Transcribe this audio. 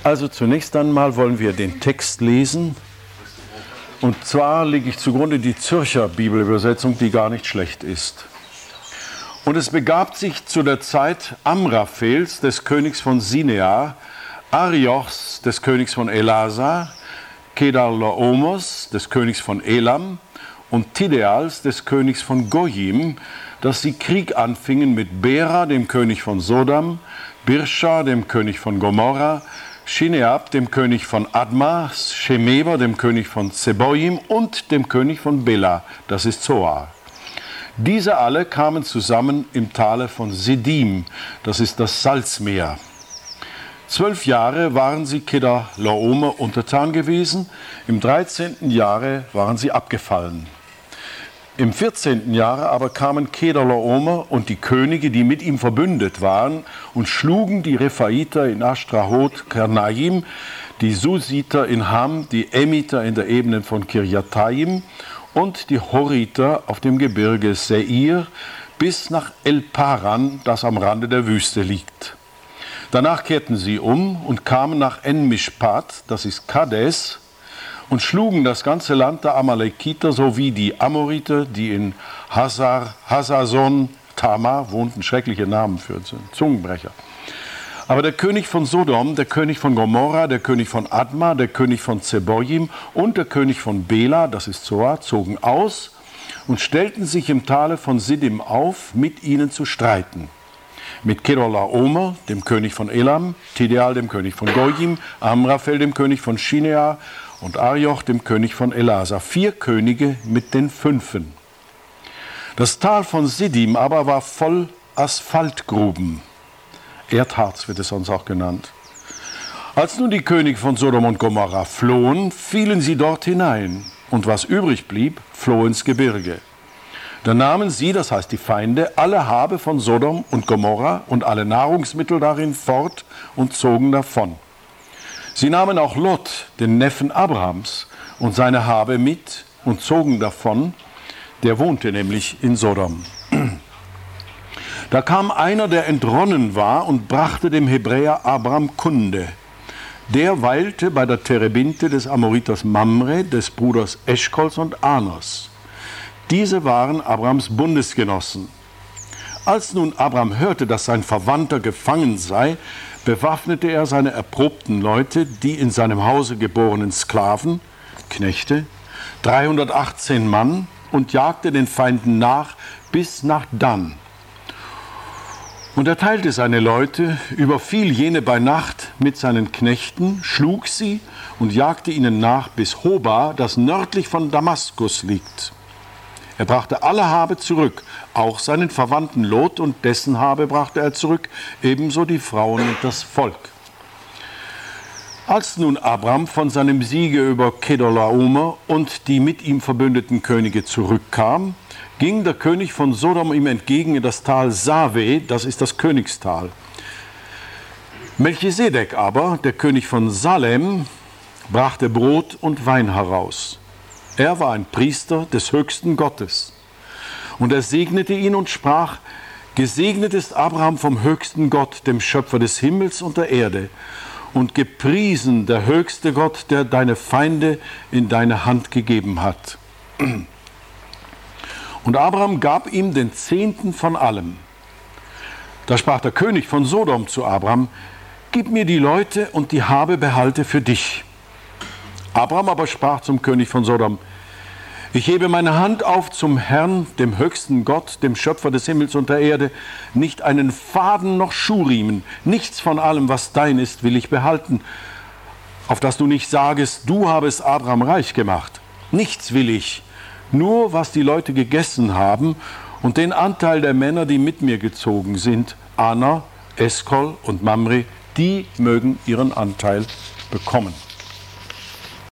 Also zunächst einmal wollen wir den Text lesen. Und zwar lege ich zugrunde die Zürcher Bibelübersetzung, die gar nicht schlecht ist. Und es begab sich zu der Zeit Amraphels, des Königs von Sinea, Ariochs, des Königs von Elasa, Kedorlaomers, des Königs von Elam und Tideals, des Königs von Gojim, dass sie Krieg anfingen mit Bera, dem König von Sodom, Birscha, dem König von Gomorra, Shineab, dem König von Adma, Shemeber, dem König von Zeboim und dem König von Bela, das ist Zoar. Diese alle kamen zusammen im Tale von Siddim, das ist das Salzmeer. 12 Jahre waren sie Kedorlaomer untertan gewesen, im 13. Jahre waren sie abgefallen. Im 14. Jahre aber kamen Kedorlaomer und die Könige, die mit ihm verbündet waren, und schlugen die Rephaiter in Ashtrahot Karnaim, die Susiter in Ham, die Emiter in der Ebene von Kirjataim und die Horiter auf dem Gebirge Seir bis nach El-Paran, das am Rande der Wüste liegt. Danach kehrten sie um und kamen nach En-Mishpat, das ist Kades, und schlugen das ganze Land der Amalekiter sowie die Amoriter, die in Hasason Tamar wohnten, schreckliche Namen für Zungenbrecher. Aber der König von Sodom, der König von Gomorra, der König von Adma, der König von Zeboim und der König von Bela, das ist Zoar, zogen aus und stellten sich im Tale von Siddim auf, mit ihnen zu streiten. Mit Kedorlaomer, dem König von Elam, Tideal, dem König von Gojim, Amraphel, dem König von Shinea und Arioch, dem König von Elasa. 4 Könige mit den 5. Das Tal von Siddim aber war voll Asphaltgruben. Erdharz wird es sonst auch genannt. Als nun die Könige von Sodom und Gomorra flohen, fielen sie dort hinein. Und was übrig blieb, floh ins Gebirge. Da nahmen sie, das heißt die Feinde, alle Habe von Sodom und Gomorra und alle Nahrungsmittel darin fort und zogen davon. Sie nahmen auch Lot, den Neffen Abrahams, und seine Habe mit und zogen davon, der wohnte nämlich in Sodom. Da kam einer, der entronnen war, und brachte dem Hebräer Abram Kunde. Der weilte bei der Terebinte des Amoriters Mamre, des Bruders Eschkols und Anos. Diese waren Abrams Bundesgenossen. Als nun Abram hörte, dass sein Verwandter gefangen sei, bewaffnete er seine erprobten Leute, die in seinem Hause geborenen Sklaven, Knechte, 318 Mann, und jagte den Feinden nach bis nach Dan. Und er teilte seine Leute, überfiel jene bei Nacht mit seinen Knechten, schlug sie und jagte ihnen nach bis Hoba, das nördlich von Damaskus liegt. Er brachte alle Habe zurück, auch seinen Verwandten Lot und dessen Habe brachte er zurück, ebenso die Frauen und das Volk. Als nun Abram von seinem Siege über Kedorlaomer und die mit ihm verbündeten Könige zurückkam, ging der König von Sodom ihm entgegen in das Tal Save, das ist das Königstal. Melchisedek aber, der König von Salem, brachte Brot und Wein heraus. Er war ein Priester des höchsten Gottes. Und er segnete ihn und sprach: Gesegnet ist Abraham vom höchsten Gott, dem Schöpfer des Himmels und der Erde. Und gepriesen der höchste Gott, der deine Feinde in deine Hand gegeben hat. Und Abraham gab ihm den 10. von allem. Da sprach der König von Sodom zu Abraham: Gib mir die Leute und die Habe behalte für dich. Abraham aber sprach zum König von Sodom: Ich hebe meine Hand auf zum Herrn, dem höchsten Gott, dem Schöpfer des Himmels und der Erde. Nicht einen Faden noch Schuhriemen, nichts von allem, was dein ist, will ich behalten, auf dass du nicht sagest, du habest Abraham reich gemacht. Nichts will ich, nur was die Leute gegessen haben und den Anteil der Männer, die mit mir gezogen sind, Ana, Eskol und Mamre, die mögen ihren Anteil bekommen.